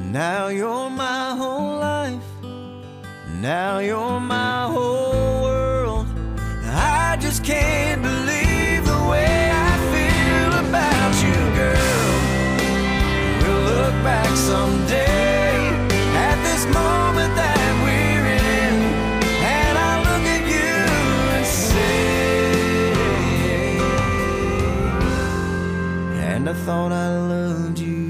Now you're my whole life. Now you're my whole world. I just can't believe the way I feel about you, girl. We'll look back someday at this moment that we're in, and I'll look at you and say, and I thought I loved you.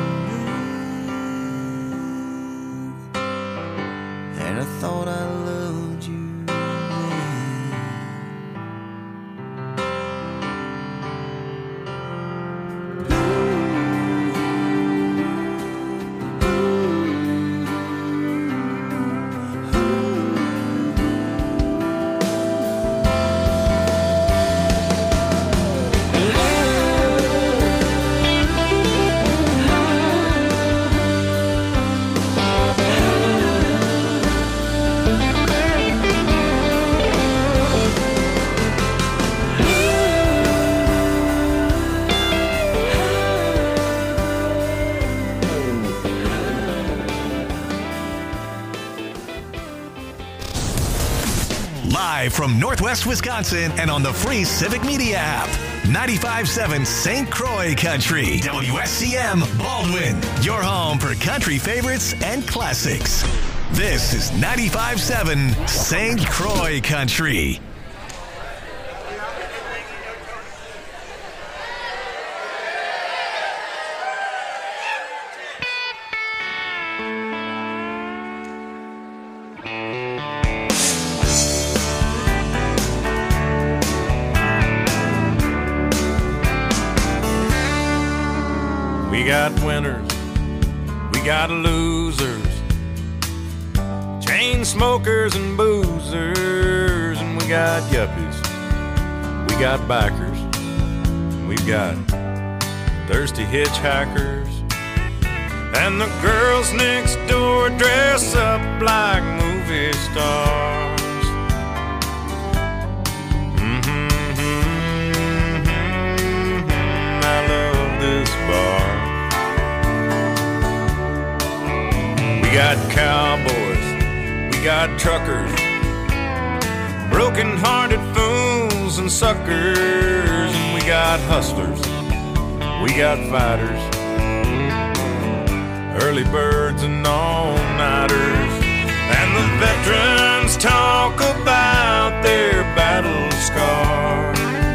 And I thought I loved you. Live from Northwest Wisconsin and on the free Civic Media app. 95.7 St. Croix Country. WSCM Baldwin. Your home for country favorites and classics. This is 95.7 St. Croix Country. We got winners, we got losers, chain smokers and boozers, and we got yuppies, we got bikers, and we've got thirsty hitchhikers, and the girls next door dress up like movie stars. I love this bar. We got cowboys, we got truckers, broken-hearted fools and suckers, and we got hustlers, we got fighters, early birds and all-nighters, and the veterans talk about their battle scars.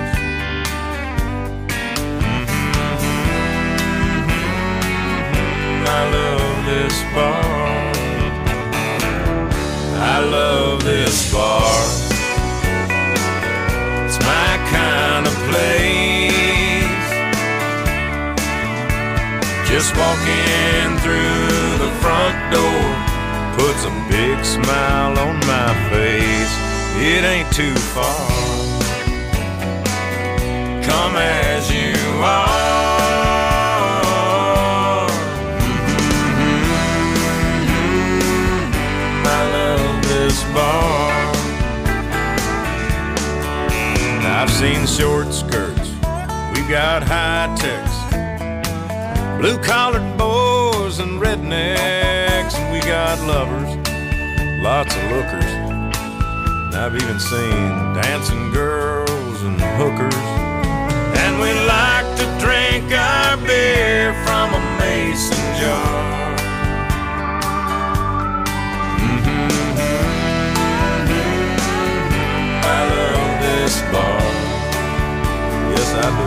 I love this bar. I love this bar. It's my kind of place. Just walking through the front door puts a big smile on my face. It ain't too far. Come as you are. Bar. I've seen short skirts, we've got high techs, blue-collared boys and rednecks, and we got lovers, lots of lookers. And I've even seen dancing girls and hookers, and we like to drink our beer from a mason jar. I love this bar. Yes, I do.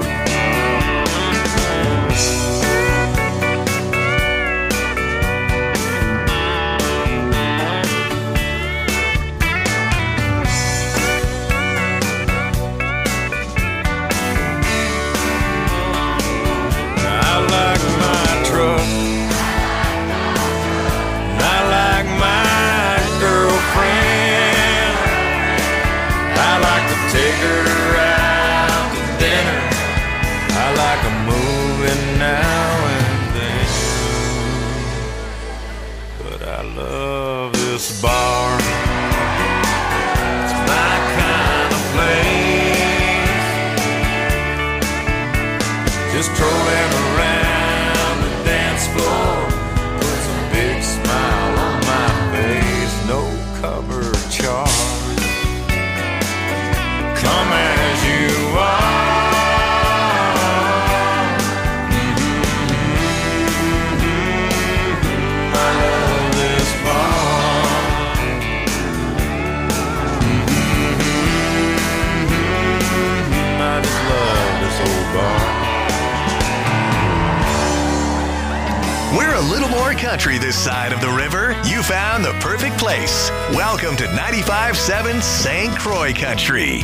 We're a little more country this side of the river. You found the perfect place. Welcome to 95.7 St. Croix Country.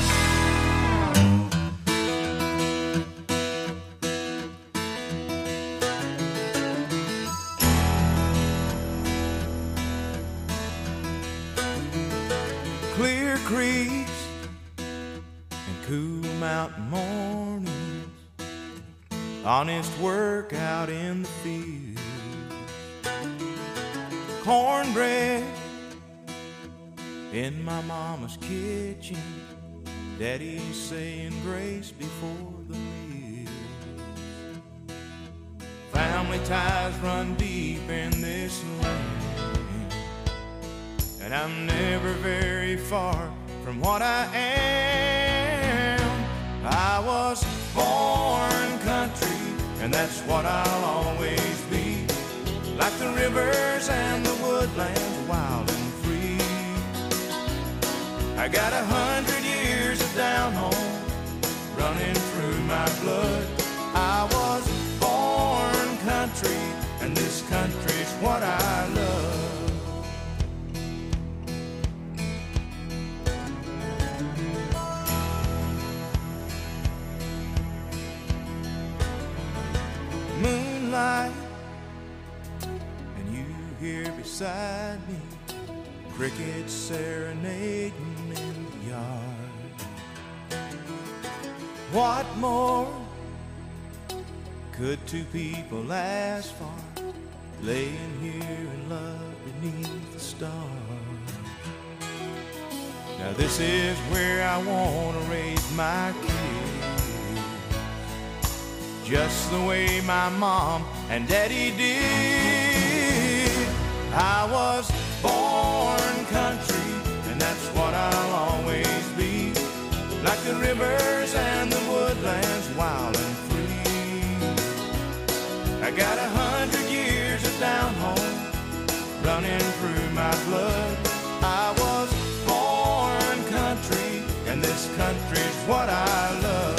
Clear creeks and cool mountain mornings, honest work out in the field, cornbread in my mama's kitchen, daddy's saying grace before the meal. Family ties run deep in this land, and I'm never very far from what I am. I was born country, and that's what I'll always be. Like the rivers and the woodlands, wild and free. I got 100 years of down home running through my blood. I was born country, and this country's what I love. Moonlight, and you here beside me, crickets serenading in the yard. What more could two people ask for, laying here in love beneath the stars? Now this is where I want to raise my kids, just the way my mom and daddy did. I was born country, and that's what I'll always be. Like the rivers and the woodlands, wild and free. I got 100 years of down home running through my blood. I was born country, and this country's what I love.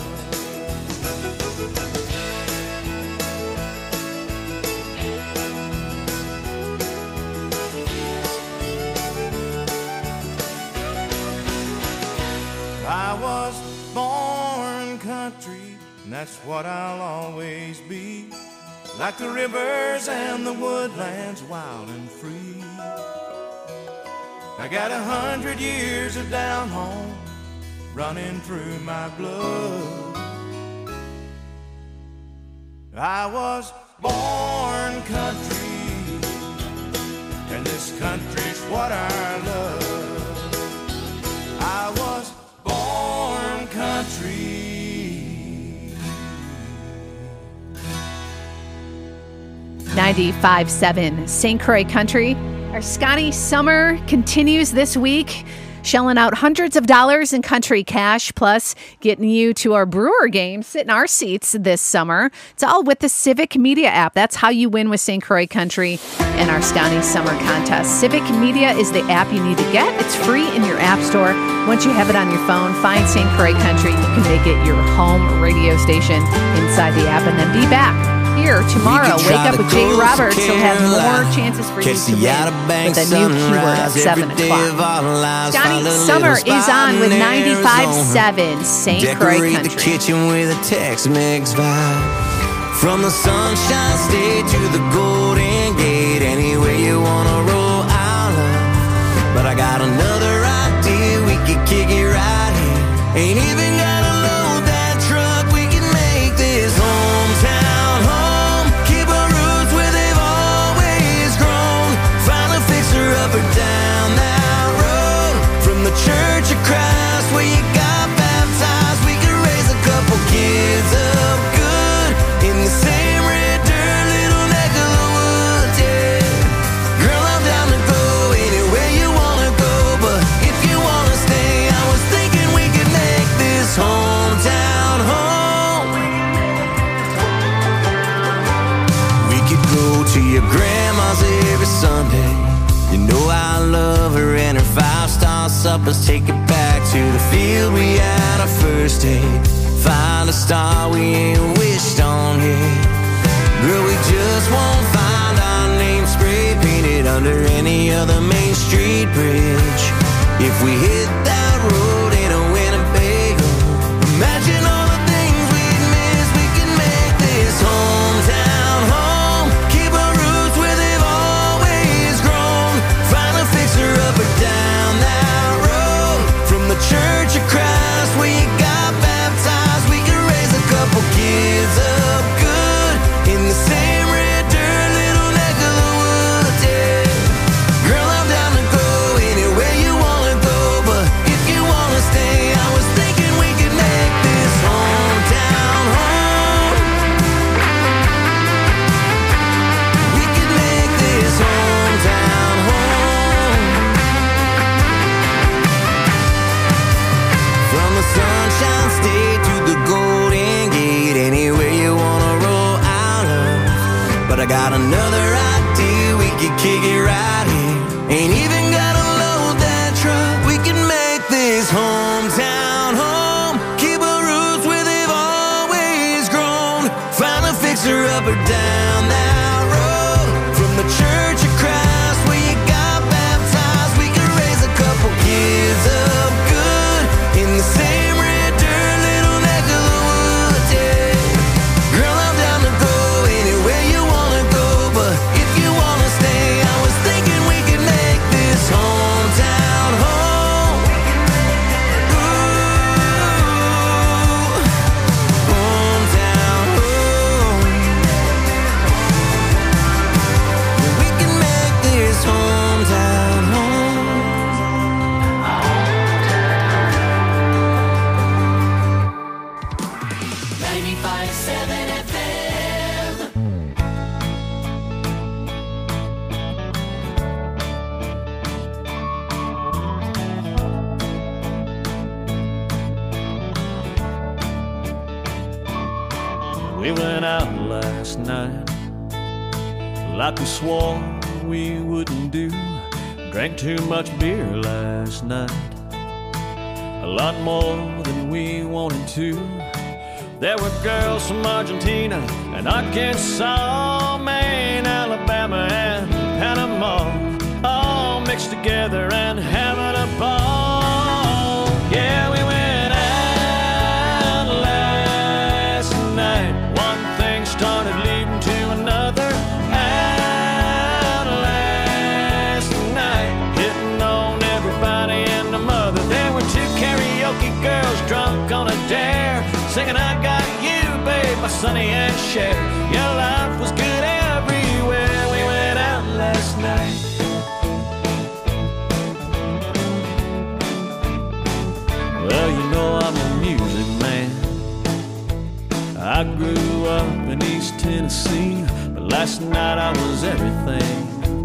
I was born country, and that's what I'll always be. Like the rivers and the woodlands, wild and free. I got 100 years of down home running through my blood. I was born country, and this country's what I love. I was born country. 95.7 St. Croix Country. Our Scotty Summer continues this week, shelling out hundreds of dollars in country cash, plus getting you to our Brewer game, sit in our seats this summer. It's all with the Civic Media app. That's how you win with St. Croix Country and our Scotty Summer contest. Civic Media is the app you need to get. It's free in your app store. Once you have it on your phone, find St. Croix Country. You can make it your home radio station inside the app and then be back here tomorrow. Wake up with Jay Roberts. He'll have more chances for you to win with a new keyword at 7 o'clock. Scotty Summer is on with 95.7 St. Croix Country. The kitchen with a Tex-Mex vibe. From the Sunshine State to the Golden Gate, anywhere you wanna roll, I'll love. But I got another idea, we could kick it right here. Ain't even gotta load that truck, we can make this hometown home. Keep our roots where they've always grown. Find a fixer up or down that road. From the Church of Christ where you got baptized, we could raise a couple kids up good in the same red dirt, little neck of the woods, yeah. Girl, I'm down to go anywhere you wanna go, but if you wanna stay, I was thinking we could make this hometown home. We could go to your grandma's every Sunday. You know I love her and her 5-star suppers. Take it back to the field we had our first date. Find a star we ain't wished on yet. Girl, we just won't find or any other Main Street bridge. If we hit that road in a Winnebago, imagine all the things we'd miss. We can make this hometown home, keep our roots where they've always grown, find a fixer-upper down that road, from the Church of Christ where you got baptized. We can raise a couple kids up good in the same red dirt little neck of the woods, yeah. Girl, I'm down to go anywhere you wanna go, but if you wanna stay, I was thinking we could make this hometown home. We could make this hometown home. From the Sunshine State to the Golden Gate, anywhere you wanna roll out of. But I got another idea, we could kick it right here. Ain't even gotta load that truck. We can make this hometown home, keep our roots where they've always grown, find a fixer-upper down that road, from the Church of Christ where you got baptized. We can raise a couple kids up good in the same red dirt little neck of the woods, yeah. Girl, I'm down to go anywhere you wanna go, but if you wanna stay, I was thinking we could make this hometown home. Ooh, hometown home. We can make this hometown home. 95.7 FM. We went out last night like we swore we wouldn't do. Drank too much beer last night, a lot more than we wanted to. There were girls from Argentina and Arkansas, Maine, Alabama, and Panama, all mixed together and having a ball. Yeah, we went out last night. One thing started leading to another. Out last night, hitting on everybody and the mother. There were two karaoke girls drunk on a dare, singing I Got You, babe, by Sonny and Cher. Your life was good everywhere. We went out last night. Well, you know I'm a music man. I grew up in East Tennessee, but last night I was everything.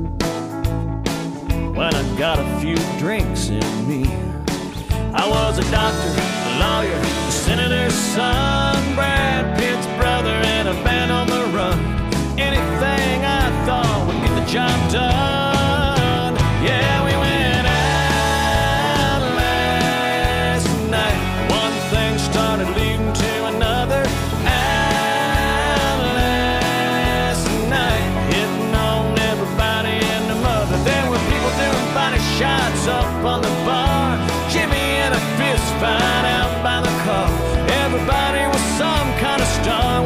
When I got a few drinks in me, I was a doctor, a lawyer, a senator's son, Brad Pitt's brother, and a band on the run. Anything I thought would get the job done. Yeah, we went out last night. One thing started leading to another. Out last night, hitting on everybody and the mother. There were people doing body shots up on the bar, Jimmy and a fist fight out by the car. Everybody was some kind of star.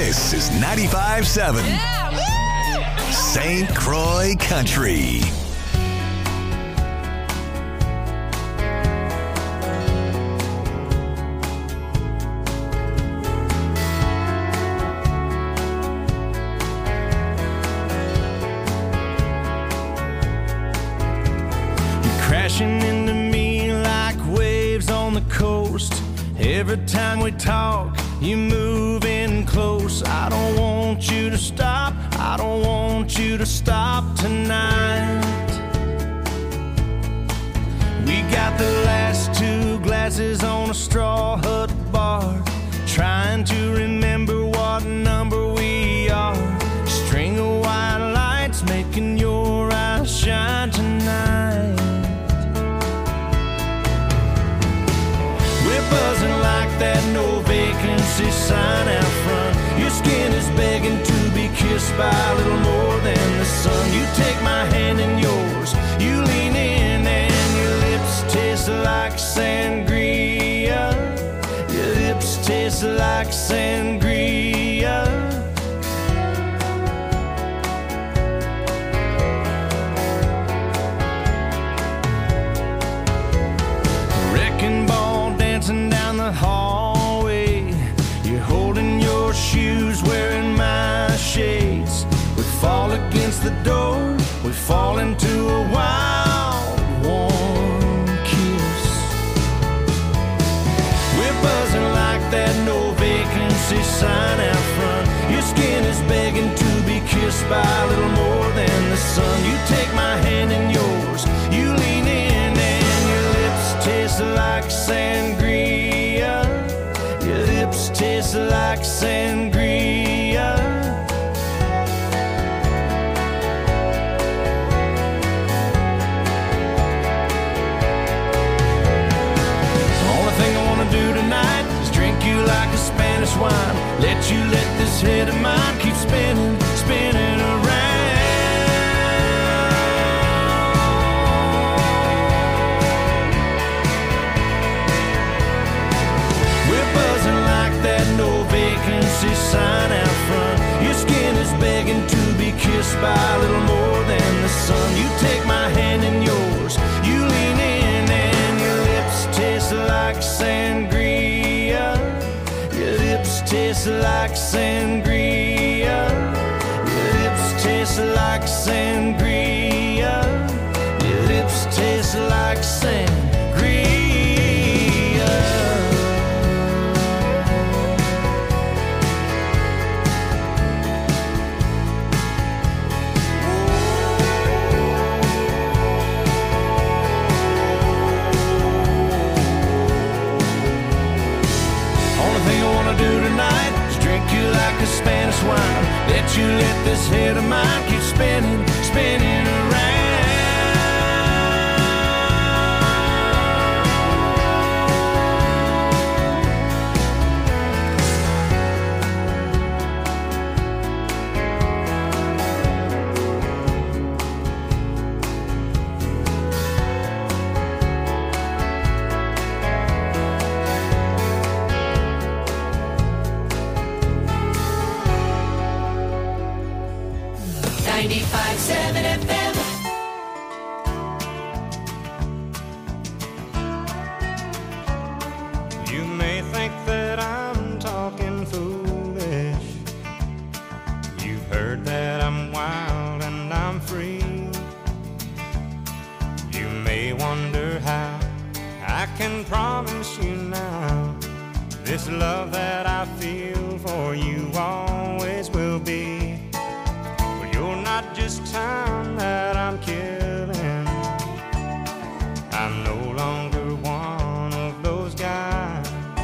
This is 95.7 St. Croix Country. Crashing into me like waves on the coast. Every time we talk, you move in close. I don't want you to stop. I don't want you to stop tonight. We got the last 2 glasses on a straw hut bar, trying to remember what number we are. String of white lights making your eyes shine tonight. Buzzing like that no vacancy sign out front. Your skin is begging to be kissed by a little more than the sun. You take my hand in yours, you lean in, and your lips taste like sangria. Your lips taste like sangria. Wrecking ball dancing down the hallway. You're holding your shoes, wearing my shades. We fall against the door, we fall into a wild, warm kiss. We're buzzing like that no vacancy sign out front. Your skin is begging to be kissed by a little more than the sun. You take my hand in yours, you lean in, and your lips taste like sangria. Your lips taste like sangria. The only thing I wanna do tonight is drink you like a Spanish wine. Let you let this head of mine keep spinning, spinning around. That no vacancy sign out front. Your skin is begging to be kissed by a little more than the sun. You take my hand in yours, you lean in, and your lips taste like sangria. Your lips taste like sangria. Your lips taste like sangria. Your lips taste like sangria. Do tonight is drink you like a Spanish wine. Let you let this head of mine keep spinning, spinning around. You may think that I'm talking foolish. You've heard that I'm wild and I'm free. You may wonder how I can promise you now this love that I feel for you always will be. Well, you're not just time that I'm killing. I'm no longer one of those guys.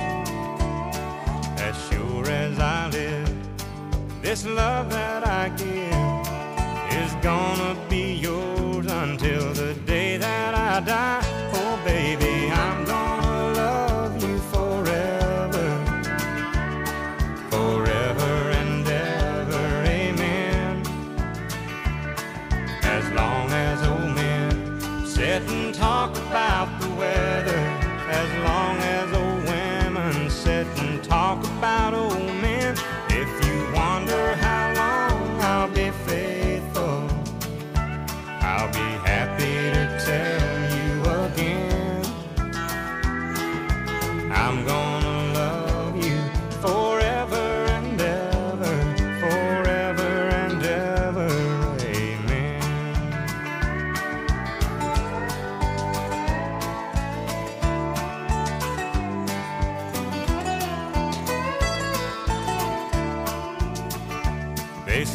As sure as I live, this love that I give is gonna be yours until the day that I die. Oh baby, I'm gonna love you forever, forever and ever, amen. As long as old men sit and talk about the weather, as long as old women sit and talk about old men. If you want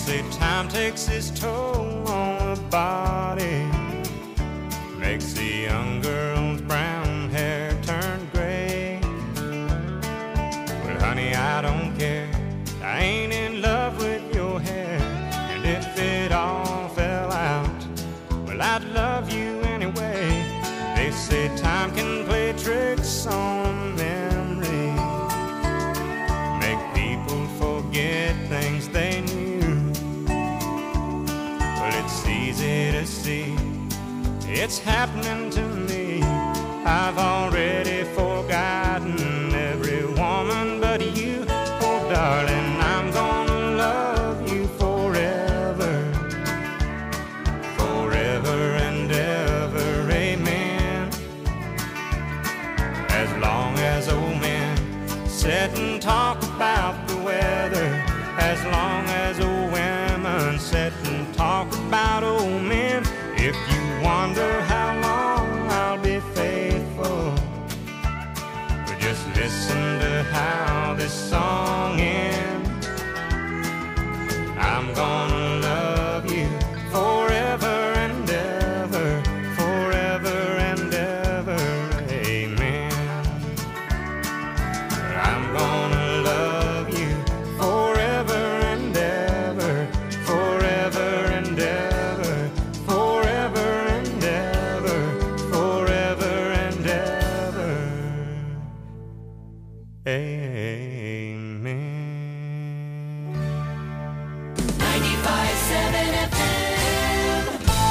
say time takes its toll on the body, makes the young girl's brown hair turn gray. Well, honey, I don't care. I ain't in love with your hair. And if it all fell out, well, I'd love you anyway. They say time can play tricks on memory, make people forget things they knew. Well, it's easy to see it's happening to me. I've already forgotten every woman but you. Oh, darling, I'm gonna love you forever, forever and ever, amen. As long as old men sit and talk about the weather, as long as old women sit and talk about old men. If you wonder how long I'll be faithful, but just listen to how this song ends. I'm gonna love you forever and ever, forever and ever, amen. I'm gonna love you forever and ever, forever and ever, forever and ever, forever and ever, amen. 95.7 FM.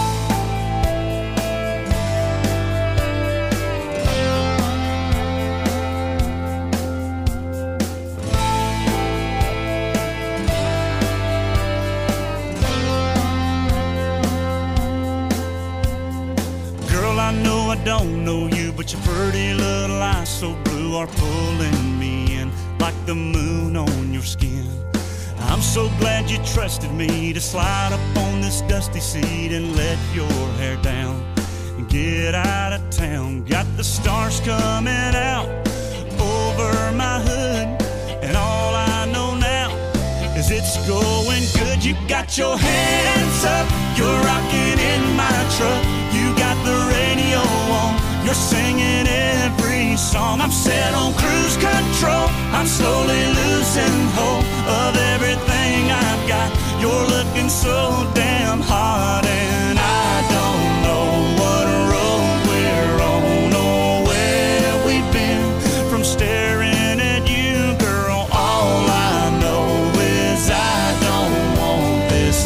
Girl, I know I don't know you, but your pretty little eyes so blue are pulling me in like the moon on your skin. I'm so glad you trusted me to slide up on this dusty seat and let your hair down and get out of town. Got the stars coming out over my hood, and all I know now is it's going good. You got your hands up, you're rocking in my truck. You got the radio on, you're singing every song. I'm set on cruise control, I'm slowly losing hope of everything I've got. You're looking so damn hot, and I don't know what road we're on or where we've been from staring at you, girl. All I know is I don't want this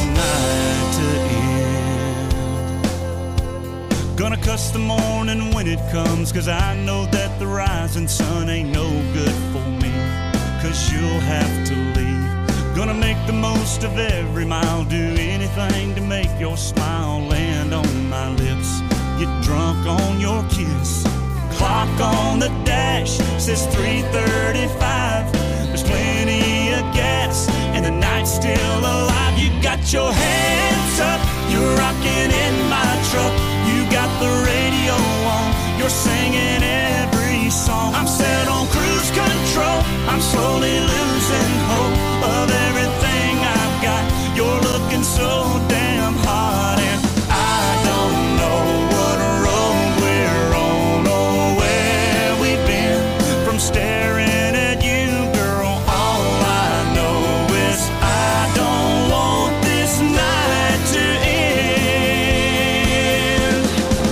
night to end. Gonna cuss the morning when it comes, 'cause I know that the rising sun ain't no good for me, 'cause you'll have to leave. Gonna make the most of every mile, do anything to make your smile land on my lips. Get drunk on your kiss. Clock on the dash says 3:35. There's plenty of gas and the night's still alive. You got your hands up, you're rocking in my truck. You got the radio on, you're singing every song. I'm set on cruise control, I'm slowly losing hope of everything I've got. You're looking so damn hot, and I don't know what road we're on or where we've been from staring at you, girl. All I know is I don't want this night to end.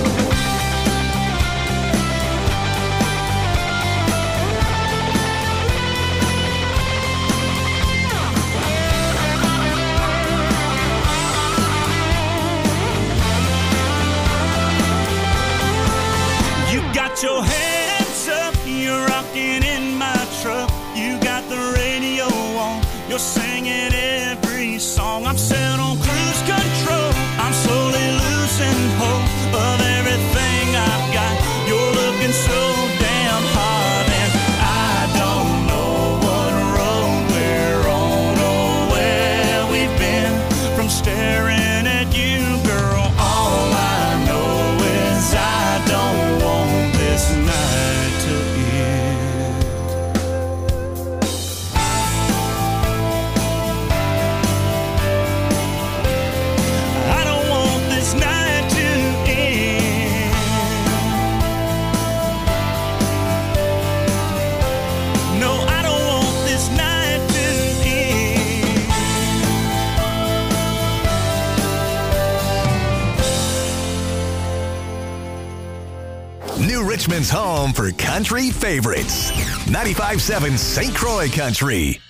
You got your hands up, you're rocking in my truck. You got the radio on, you're singing every song. I'm set on cruise control, I'm slowly losing hope of everything I've got. You're looking so damn hot, and I don't know what road we're on or where we've been from staring at you, girl. All I know is I don't want this night to end. New Richmond's home for country favorites. 95.7 St. Croix Country.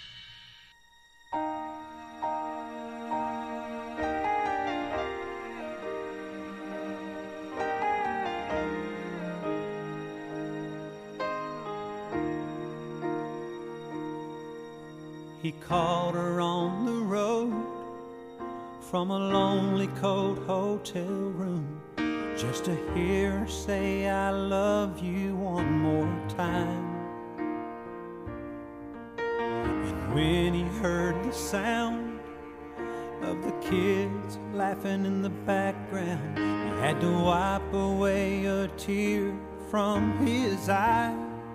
He called her on the road from a lonely, cold hotel room just to hear her say, I love you one more time. And when he heard the sound of the kids laughing in the background, he had to wipe away a tear from his eye.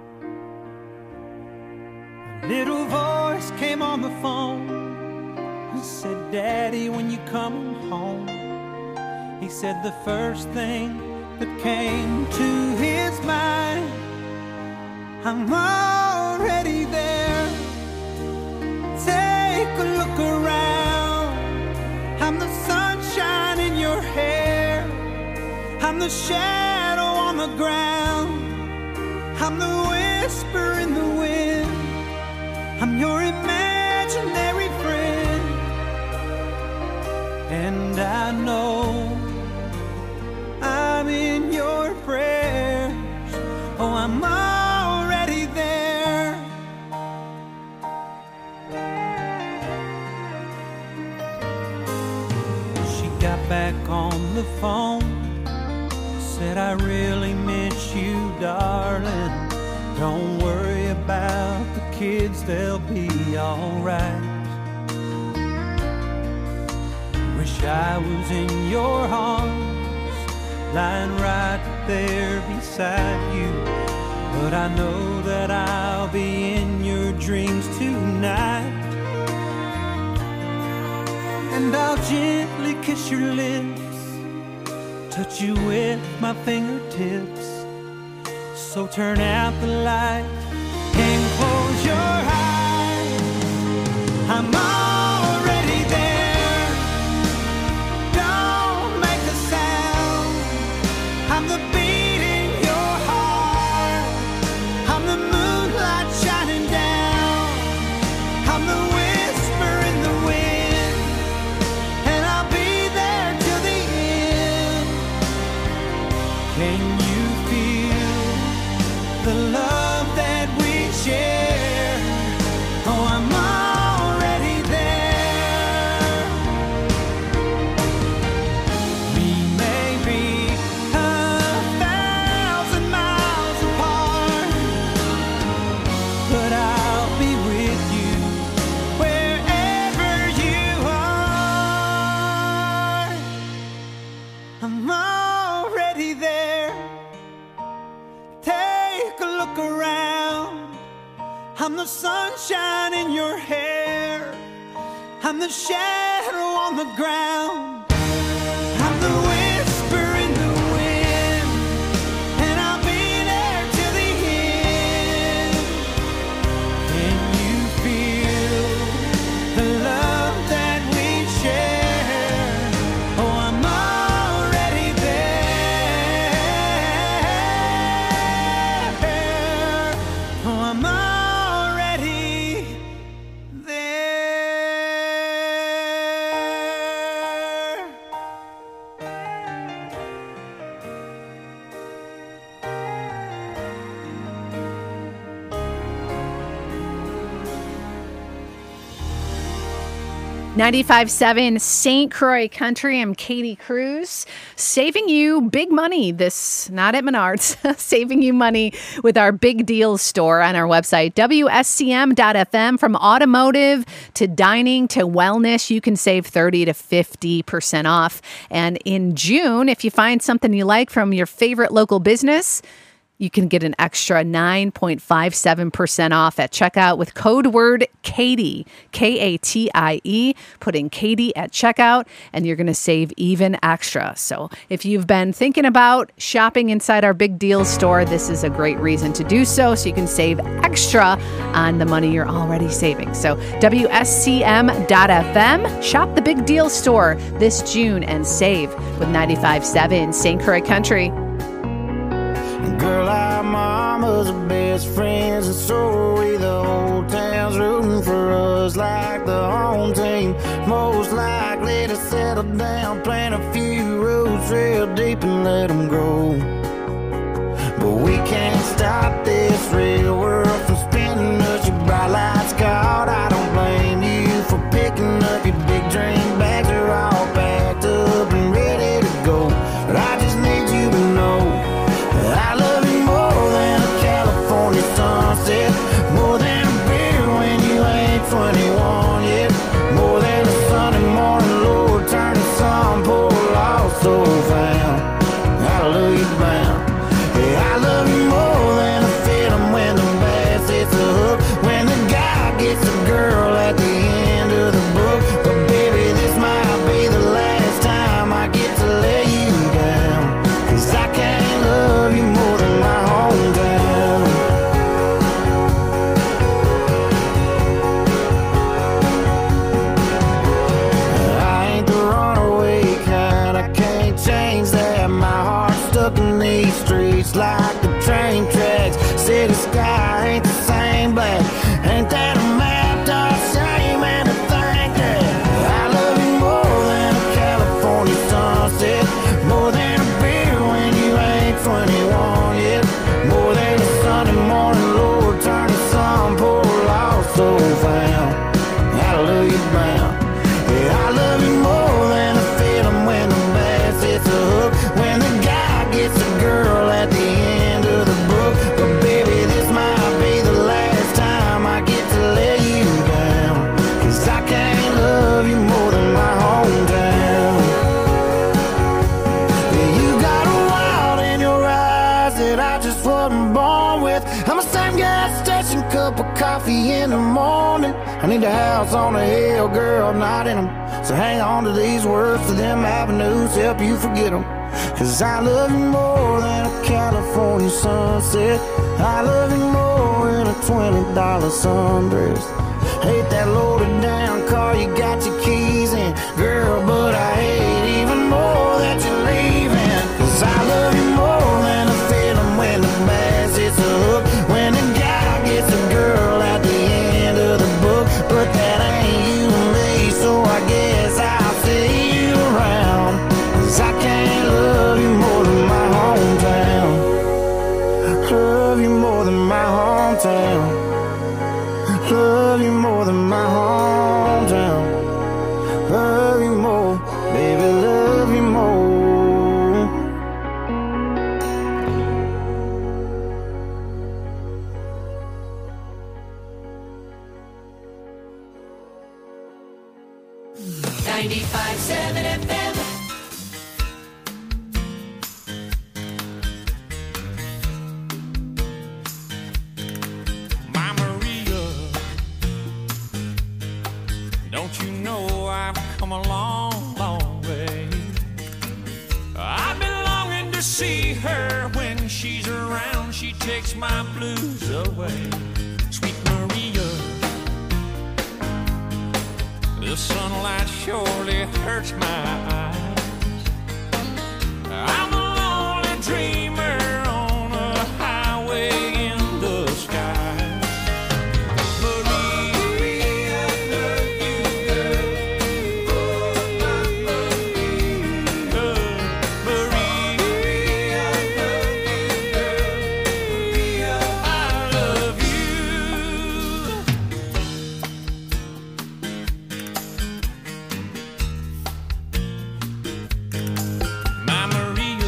A little voice came on the phone and said, Daddy, when you come home. He said the first thing that came to his mind, I'm already there. Take a look around. I'm the sunshine in your hair. I'm the shadow on the ground. I'm the whisper in the wind. I'm your imaginary friend. And I know I'm in your prayers. Oh, I'm already there. She got back on the phone, said, I really miss you, darling. Don't worry about the kids, they'll be alright. Wish I was in your arms, lying right there beside you. But I know that I'll be in your dreams tonight. And I'll gently kiss your lips, touch you with my fingertips. So turn out the light and close your eyes. I'm already there. Don't make a sound. I'm the beat in your heart. I'm the moonlight shining down. I'm the whisper in the wind. And I'll be there till the end. Can you feel the love that we share? Oh, I'm already there. We may be 1,000 miles apart, but I'll be with you wherever you are. I'm already there. Take a look around. I'm the sunshine in your hair. I'm the shadow on the ground. I'm the whisper in the wind. And I'll be there till the end. Can you feel the love that we share? Oh, I'm already there. Oh, I'm already there. 95.7 St. Croix Country. I'm Katie Cruz, saving you big money not at Menards, saving you money with our big deals store on our website, WSCM.FM. From automotive to dining to wellness, you can save 30 to 50% off. And in June, if you find something you like from your favorite local business, you can get an extra 9.57% off at checkout with code word Katie, Katie. Put in Katie at checkout, and you're going to save even extra. So if you've been thinking about shopping inside our big deals store, this is a great reason to do so you can save extra on the money you're already saving. So WSCM.FM, shop the big deals store this June and save with 95.7 St. Croix Country. Girl, our mamas are best friends, and so are we. The whole town's rooting for us like the home team. Most likely to settle down, plant a few roots real deep and let them grow. But we can't stop this real world from spinning us. Your bright lights caught, I don't blame you for picking up your big dream bags. Are all packed up and ready to go. But I just need you to know that I love you more than a California sunset, more than a beer when you ain't 21 yet, more than a Sunday morning, Lord, turn the sun, pour lost soul found. Hallelujah bound. Yeah, I love you more than a feeling when the bass hits the hook, when the guy gets the girl at the end of the book. But baby, this might be the last time I get to lay you down, 'cause I can't love you more than my hometown. I ain't the runaway kind, I can't change that. My heart's stuck in these streets like the train tracks. City sky ain't the same black. Ain't that a map, dark shame, and to think that I love you more than a California sunset, more than a beer when you ain't 21 yet, more than a Sunday morning, Lord, turn the sun, pour lost soul found. Hallelujah bound. Yeah, I love you more than a feeling when the bass hits the hook, when the guy gets the girl at the end of the book. But baby, this might be the last time I get to lay you down, 'cause I can't love you more than my hometown. Yeah, you got a wild in your eyes that I just wasn't born with. I'm a same gas station, cup of coffee in the morning. I need a house on a hill, girl, not in them. So hang on to these words, to them avenues, help you forget them. 'Cause I love you more than a California sunset. I love you more than a $20 sundress. Hate that loaded down car you got your keys in, girl, but I hate even more that you're leaving. 'Cause I love you more than a feeling when the bass hits the hook, when the guy gets a girl at the end of the book. But that ain't you and me, so I guess I'll see you around. 'Cause I can't love you more than my hometown. Love you more than my hometown. Love you more than my hometown. Love you more, baby, love you more. My Maria, don't you know I've come a long, long way? I've been longing to see her. When she's around, she takes my blues away. Sweet Maria, the sunlight surely hurts my eyes. I'm a lonely dreamer on a highway in the sky. Maria, I love you, girl. Oh, my Maria. Maria, I love you, girl. Maria, I love you. My Maria,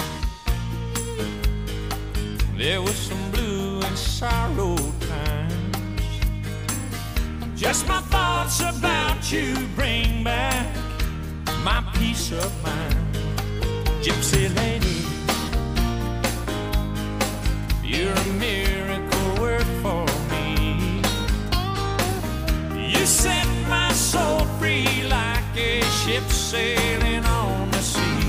there was some blue and sorrow times. Just my thoughts about you bring back my peace of mind. Gypsy lady, you're a miracle work for me. You set my soul free like a ship sailing on the sea.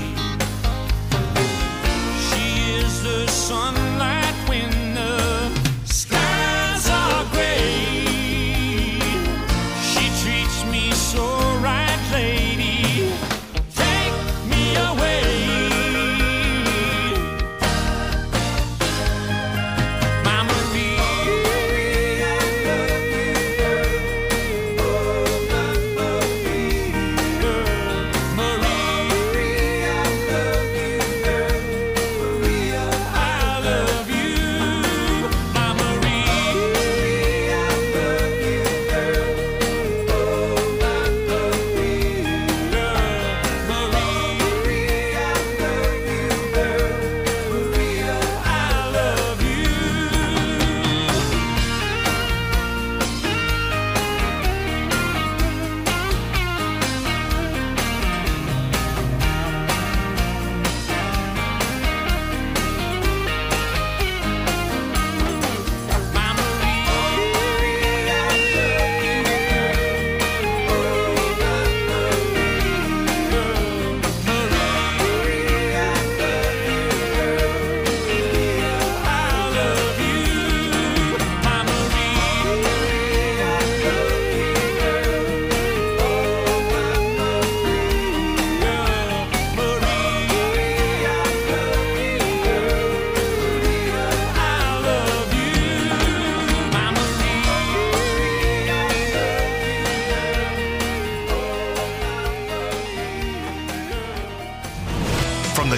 She is the sunlight when the skies are gray. She treats me so right, lady. Take me away.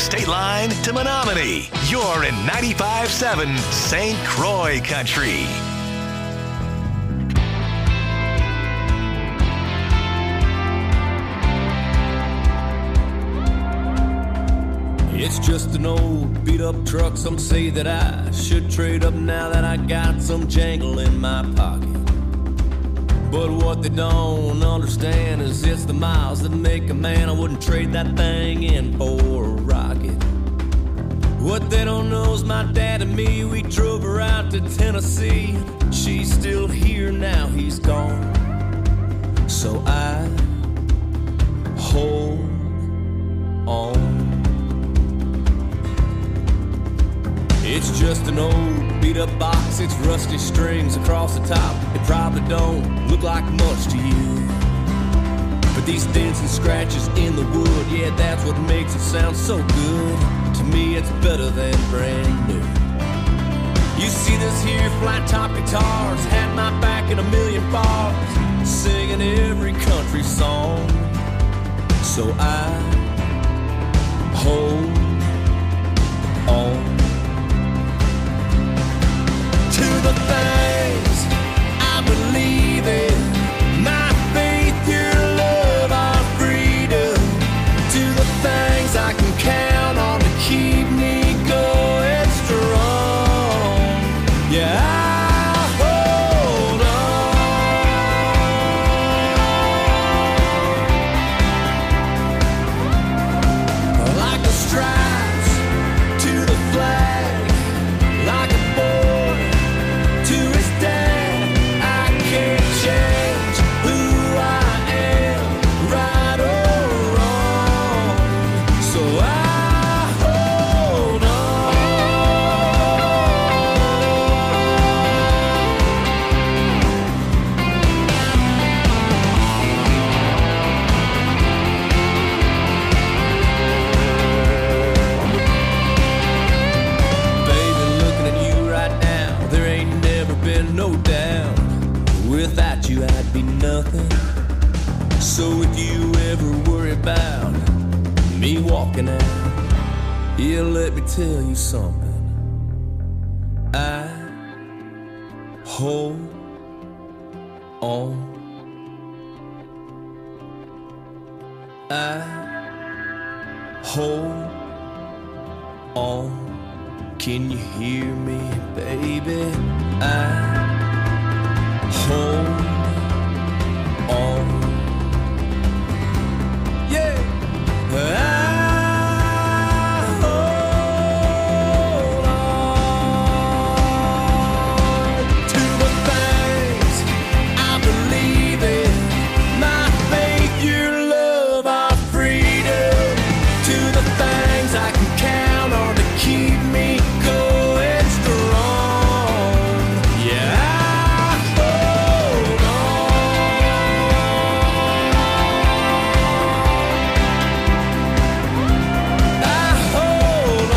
state line to Menominee. You're in 95.7 St. Croix Country. It's just an old beat-up truck. Some say that I should trade up now that I got some jangle in my pocket. But what they don't understand is it's the miles that make a man. I wouldn't trade that thing in for a rocket. What they don't know is my dad and me, we drove her out to Tennessee. She's still here now, he's gone. So I hold on. It's just an old beat-up box, it's rusty strings across the top. It probably don't look like much to you, but these dents and scratches in the wood, yeah, that's what makes it sound so good. To me, it's better than brand new. You see this here flat-top guitars had my back in a million bars, singing every country song. So I hold on to the things I believe in, my faith, your love, our freedom, to the things I can count on to keep me going strong. Yeah, I'll hold on like the stripes to the flag, like a boy to his dad. I can't change who I am, right or wrong. So I hold Baby, looking at you right now, there ain't never been no doubt. Without you, I'd be nothing. So if you ever worry about me walking out, yeah, let me tell you something. I hold on. I hold on. Can you hear me, baby? I hold on. Yeah. I hold on to the things I believe in, my faith, your love, our freedom, to the things I can count on to keep me going strong. Yeah, I hold on. I hold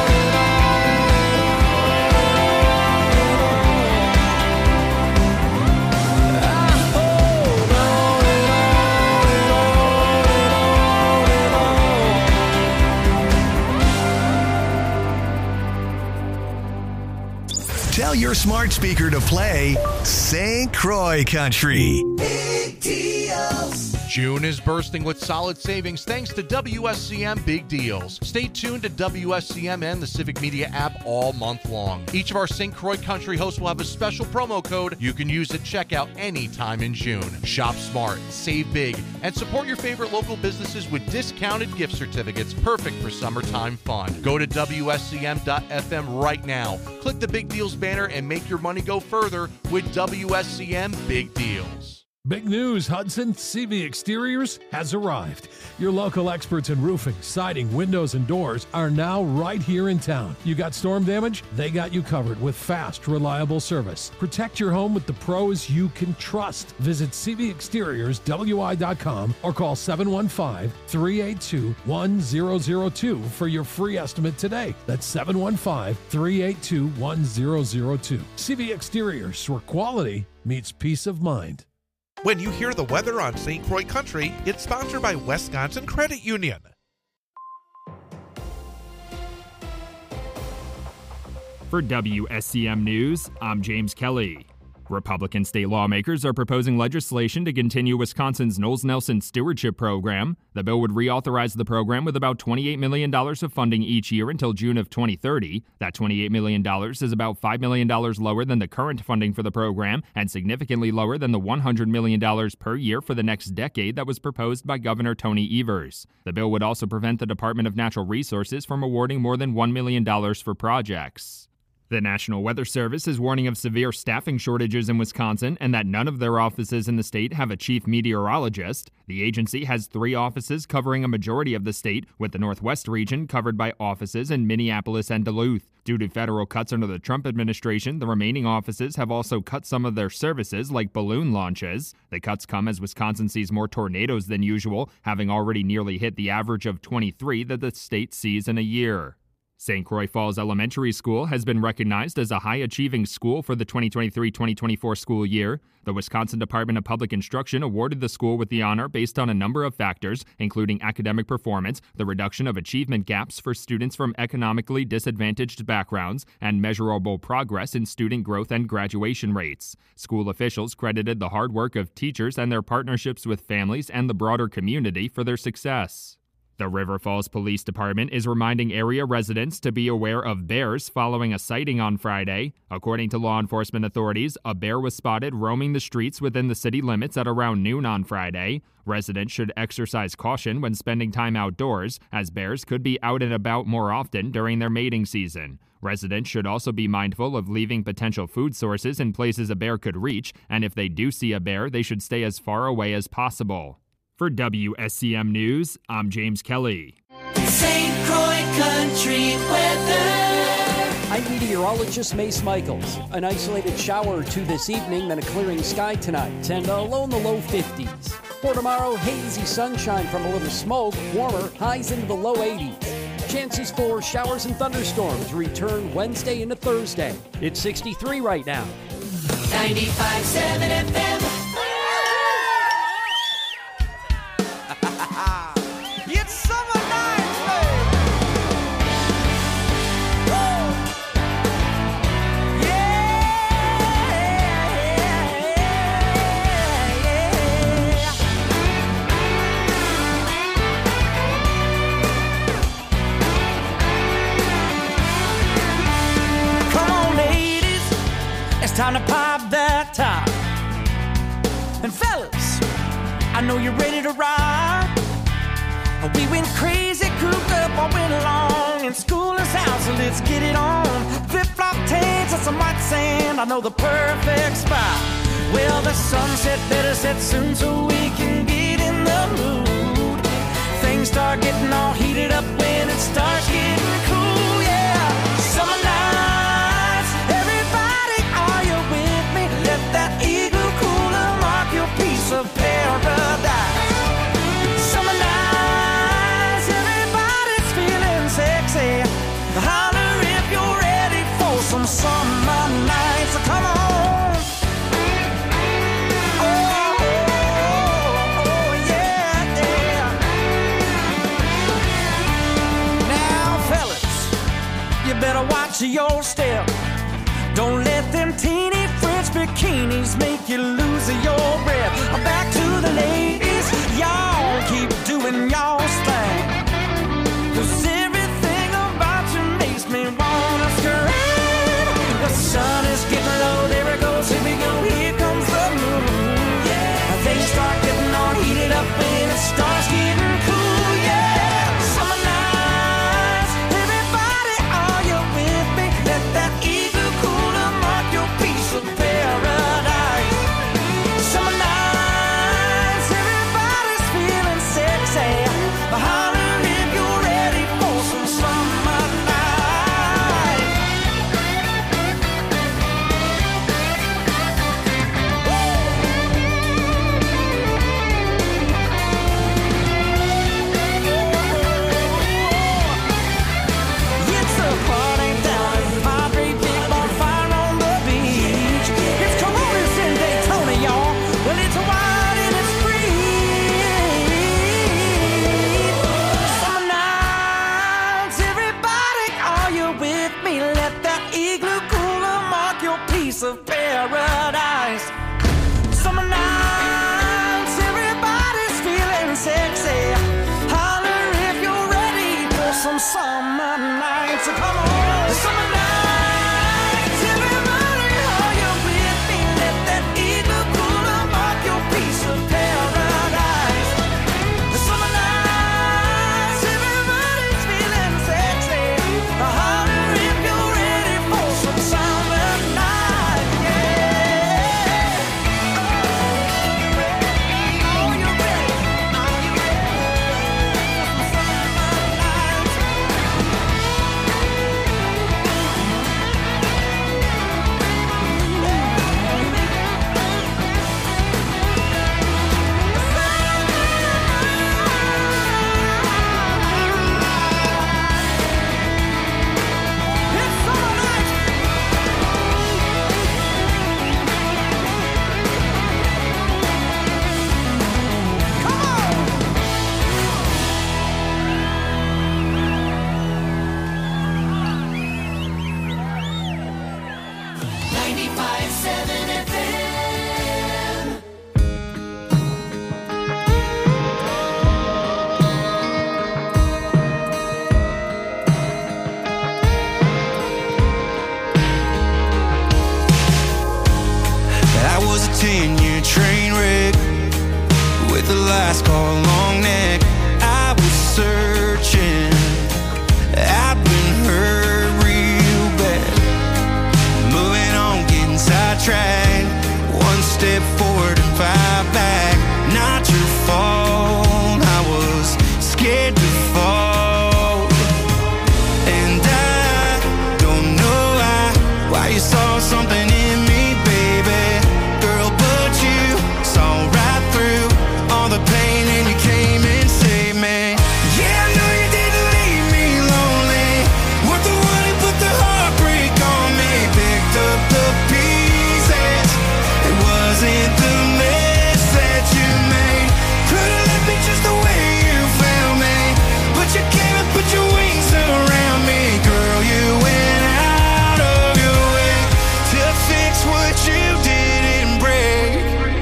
Tell your smart speaker to play St. Croix Country. Big deals. June is bursting with solid savings thanks to WSCM Big Deals. Stay tuned to WSCM and the Civic Media app all month long. Each of our St. Croix Country hosts will have a special promo code you can use at checkout anytime in June. Shop smart, save big, and support your favorite local businesses with discounted gift certificates perfect for summertime fun. Go to WSCM.FM right now. Click the Big Deals banner and make your money go further with WSCM Big Deals. Big news, Hudson. CV Exteriors has arrived. Your local experts in roofing, siding, windows, and doors are now right here in town. You got storm damage? They got you covered with fast, reliable service. Protect your home with the pros you can trust. Visit cvexteriorswi.com or call 715-382-1002 for your free estimate today. That's 715-382-1002. CV Exteriors, where quality meets peace of mind. When you hear the weather on St. Croix Country, it's sponsored by Wisconsin Credit Union. For WSCM News, I'm James Kelly. Republican state lawmakers are proposing legislation to continue Wisconsin's Knowles Nelson Stewardship Program. The bill would reauthorize the program with about $28 million of funding each year until June of 2030. That $28 million is about $5 million lower than the current funding for the program and significantly lower than the $100 million per year for the next decade that was proposed by Governor Tony Evers. The bill would also prevent the Department of Natural Resources from awarding more than $1 million for projects. The National Weather Service is warning of severe staffing shortages in Wisconsin and that none of their offices in the state have a chief meteorologist. The agency has 3 offices covering a majority of the state, with the Northwest region covered by offices in Minneapolis and Duluth. Due to federal cuts under the Trump administration, the remaining offices have also cut some of their services, like balloon launches. The cuts come as Wisconsin sees more tornadoes than usual, having already nearly hit the average of 23 that the state sees in a year. St. Croix Falls Elementary School has been recognized as a high-achieving school for the 2023-2024 school year. The Wisconsin Department of Public Instruction awarded the school with the honor based on a number of factors, including academic performance, the reduction of achievement gaps for students from economically disadvantaged backgrounds, and measurable progress in student growth and graduation rates. School officials credited the hard work of teachers and their partnerships with families and the broader community for their success. The River Falls Police Department is reminding area residents to be aware of bears following a sighting on Friday. According to law enforcement authorities, a bear was spotted roaming the streets within the city limits at around noon on Friday. Residents should exercise caution when spending time outdoors, as bears could be out and about more often during their mating season. Residents should also be mindful of leaving potential food sources in places a bear could reach, and if they do see a bear, they should stay as far away as possible. For WSCM News, I'm James Kelly. St. Croix Country Weather. I'm meteorologist Mace Michaels. An isolated shower or two this evening, then a clearing sky tonight, and a low in the low 50s. For tomorrow, hazy sunshine from a little smoke, warmer, highs into the low 80s. Chances for showers and thunderstorms return Wednesday into Thursday. It's 63 right now. 95.7 FM. It's summer nights, baby. Woo! Come on, ladies, it's time to pop that top. And fellas, I know you're ready to ride. We went crazy, cooped up all winter long, and school is out, so let's get it on. Flip-flop tanks and some white sand, I know the perfect spot. Well, the sunset better set soon so we can get in the mood. Things start getting all heated up when it starts getting cool, yeah. Summer nights, everybody, are you with me? Let that igloo cooler mark your piece of paradise. Holler if you're ready for some summer nights. Come on. Oh, yeah, yeah. Now, fellas, you better watch your step. Don't let them teeny French bikinis make you lose your breath. Back to the ladies, y'all keep doing y'all's thing. 'Cause everything about you makes me wanna scream. The sun is getting low, there it goes, here we go, here comes the moon. Yeah. Things start getting all heated up and it starts getting cool, yeah. Summer nights, everybody, are you with me? Let that piece of paradise. Summer nights, everybody's feeling sexy. Holler if you're ready for some summer nights. So come on, summer nights, everybody, are you with me? Let that eagle cooler mark your piece of paradise. The summer nights, everybody's feeling sexy. Holler if you're ready for some summer night, yeah. Oh, you're ready. Are you ready for some summer nights? I was a 10-year train wreck with a last call long neck. I was searching, I've been hurt real bad. Moving on, getting sidetracked. One step forward and 5 back. Not your fault, I was scared to fall. And I don't know why you saw something in me, baby. Girl, but you saw right through all the pain and you came and saved me. Yeah, I know you didn't leave me lonely. Weren't the one who put the heartbreak on me. Picked up the pieces. It wasn't the mess that you made. Could've left me just the way you found me. But you came and put your wings around me. Girl, you went out of your way to fix what you didn't break.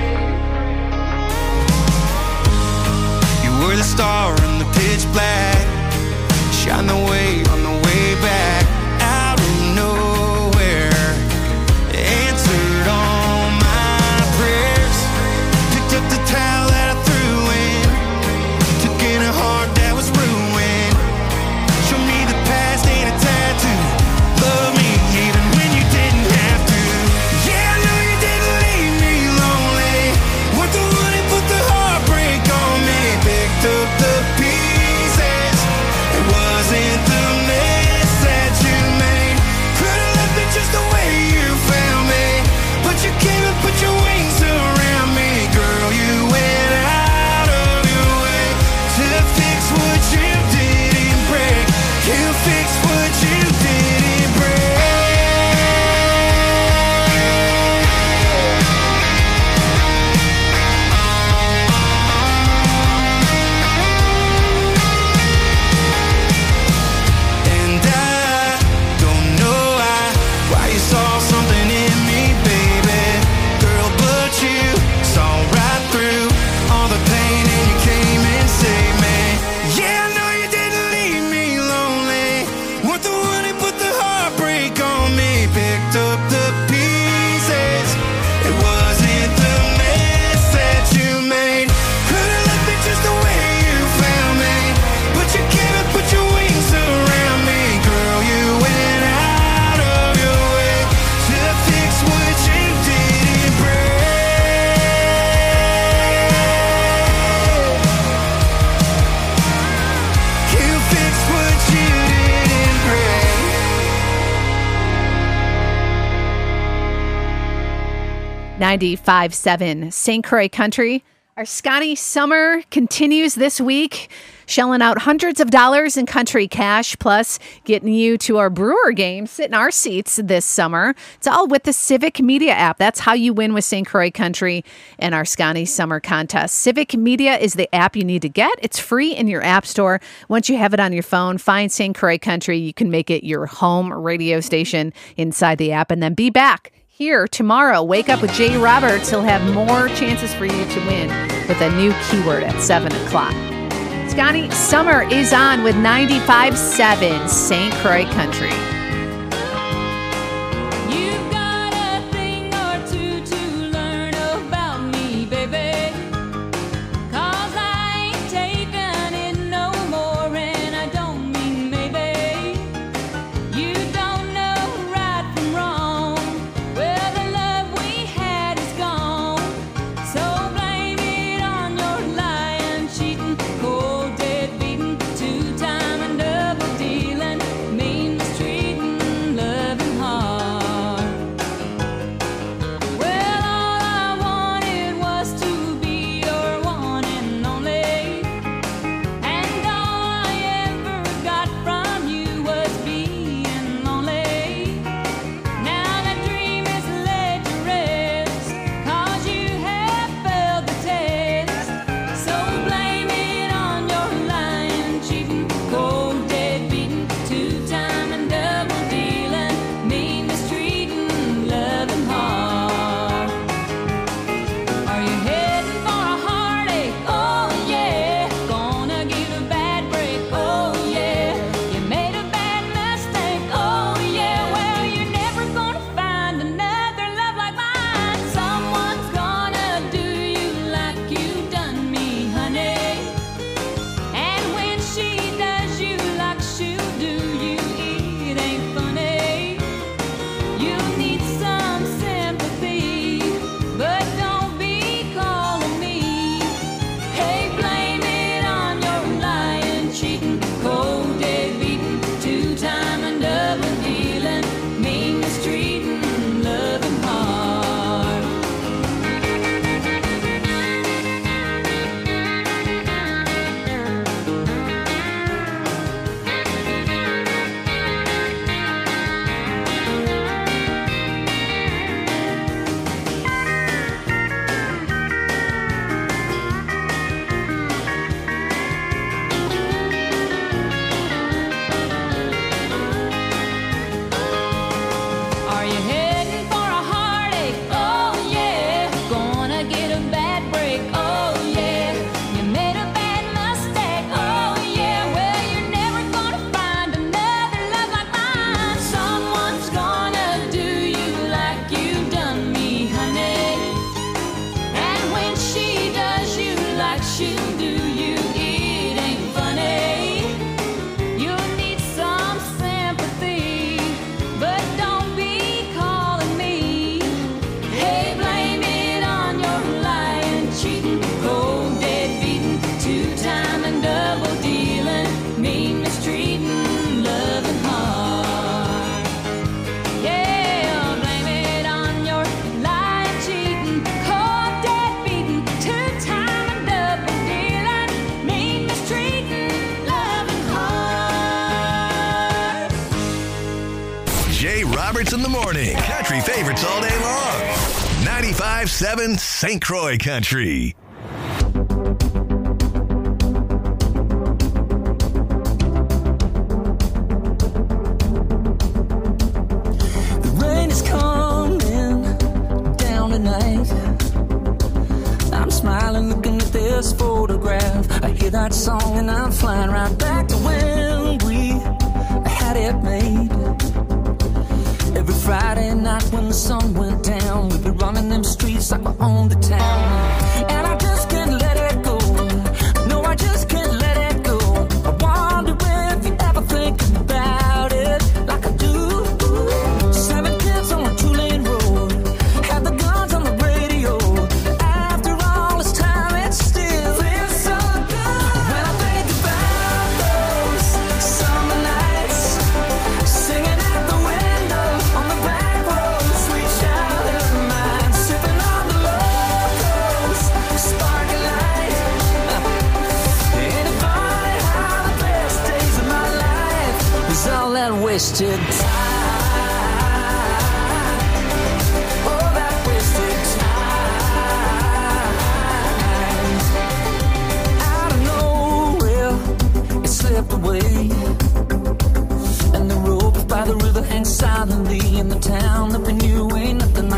You were the star in the pitch black. Shine the way on the way back. Out of nowhere, answered all my prayers. Picked up the towel that I threw in. Took in a heart that was ruined. Show me the past ain't a tattoo. Love me even when you didn't have to. Yeah, I know you didn't leave me lonely. Weren't the one who put the heartbreak on me. Picked up the pieces. It wasn't the mess that you made. Could've left me just the way you found me. But you came and put your wings around me. Girl, you went out of your way to fix what you didn't break. You fixed what you didn't break. And I don't know why you saw something in me, baby. Girl, but you saw right through all the pain and you came and saved me. Yeah, I know you didn't leave me lonely. Weren't the one who put the heartbreak on me. Picked up the pieces. It wasn't the mess that you made. Could've left me just the way you found me. But you came and put your wings around me. Girl, you went out of your way to fix what you didn't break. You fixed what you didn't break. 95.7 St. Croix Country. Our Scotty Summer continues this week, shelling out hundreds of dollars in country cash, plus getting you to our Brewer game, sit in our seats this summer. It's all with the Civic Media app. That's how you win with St. Croix Country and our Scotty Summer contest. Civic Media is the app you need to get. It's free in your app store. Once you have it on your phone, find St. Croix Country. You can make it your home radio station inside the app and then be back Here tomorrow, wake up with Jay Roberts. He'll have more chances for you to win with a new keyword at 7 o'clock. Scotty, summer is on with 95.7 St. Croix Country. In the morning. Country favorites all day long. 95.7 St. Croix Country. The rain is coming down tonight. I'm smiling looking at this photograph. I hear that song and I'm flying right back to when we had it made. Every Friday night when the sun went down, we'd be running them streets like we owned the town. And I just can't let it go. No, I just can't let it go. I wonder if you ever think about it like I do. 7 kids on a 2-lane road, had the guns on the radio. After all this time, it still feels so good. When I think about those summer nights, singing at the window on the back road, sweet childhood of mine, sipping on the locals, sparkling light. Ain't it funny how the best days of my life was all that wasted time? Oh, that wasted time. Out of nowhere, it slipped away, and the rope by the river hangs silently in the town that we knew ain't nothing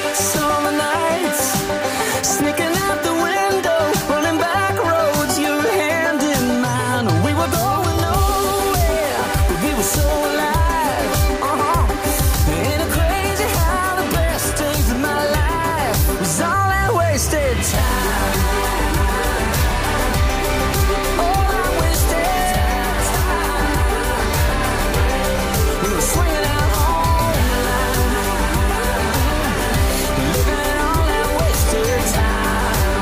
Summer nights, sneaking out the window, running back roads, your hand in mine. We were going nowhere, but we were so alive. Ain't it crazy how the best days of my life was all that wasted time? All that wasted time. We were swinging out all night, living all that wasted time.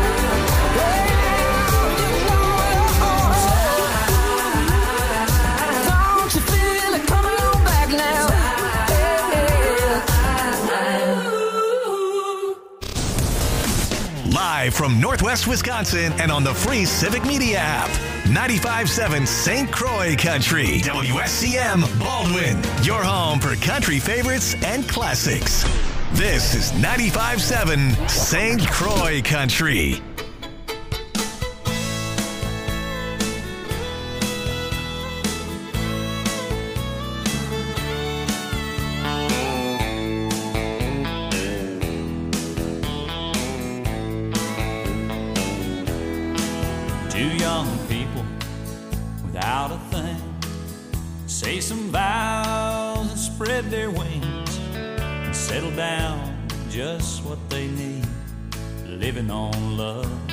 Don't you feel it coming on back now? Live from Northwest Wisconsin and on the free Civic Media app. 95.7 St. Croix Country. WSCM Baldwin. Your home for country favorites and classics. This is 95.7 St. Croix Country. Two young people without a thing say some vows and spread their wings and settle down just what they need, living on love